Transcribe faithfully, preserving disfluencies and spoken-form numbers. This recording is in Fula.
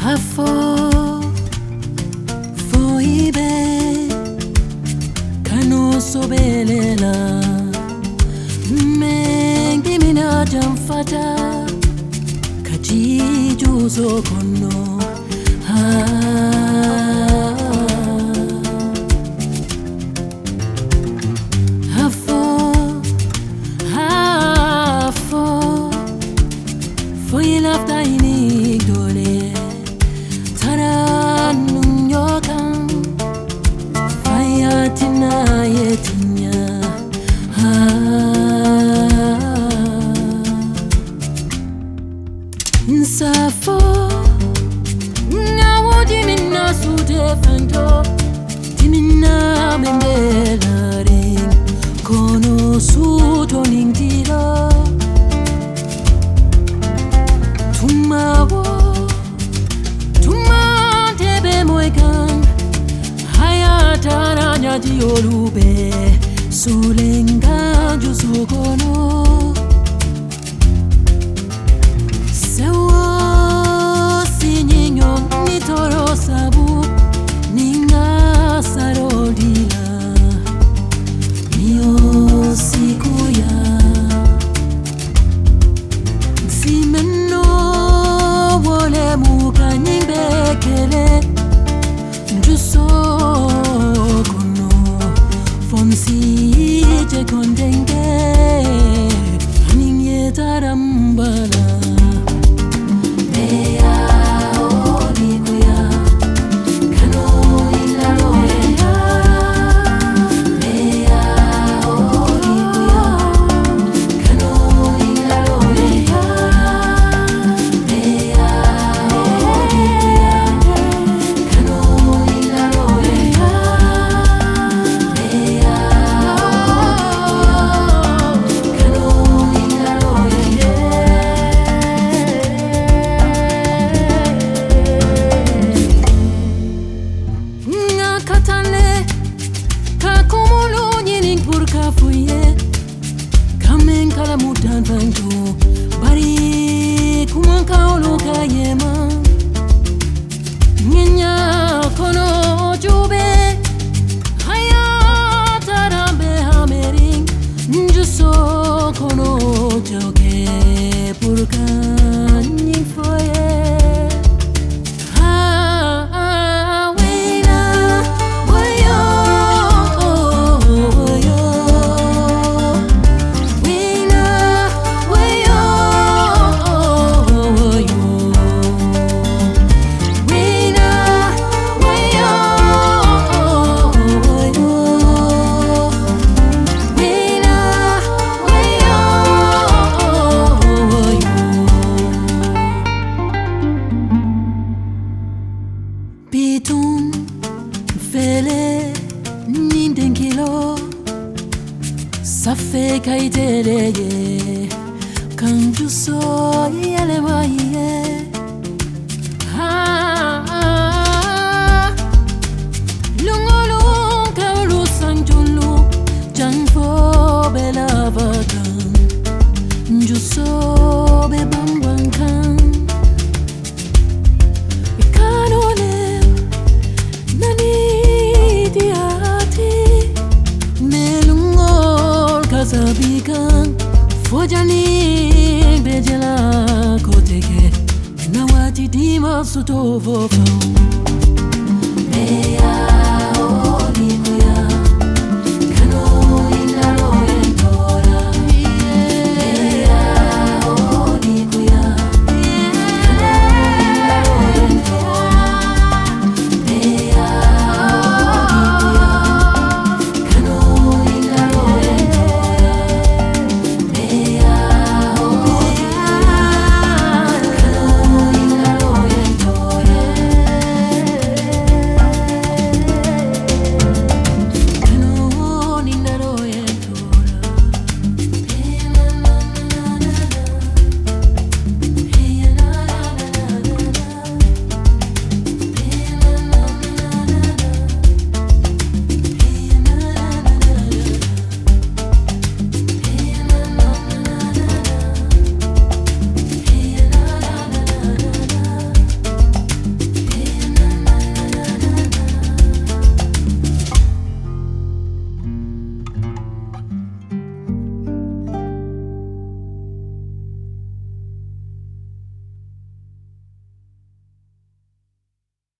Hafo foibe kano sobelela mengi mina jamfata kaji juzo kono Hafo Hafo foi lafta ini dole taran yokan fayatina yetinya Nsafo Nawodi minna sude fento Timina mendelaring Kono suto ningtilo Tumawo Tuma tebe moekan Hayatara nyati olube Sulenga jusukono Sabu ninga sarodila mio sikuya simeno wole muka nyibekele njuso kono fonsi je kondenge ninye tarambala Fuye kamen kala mudan banjo bari kumanka oluka yema nyenya kono jube haya tarambe hamering njuso kono joge purka nyfoye Bitun fele nindenkilo safe kaiteleye kanjuso yale waye ha lungolu kaulu sanjulu janfo belavakan njuso be bambwankan Sabikan fojani bejela koteke nawati dima sutovo Meya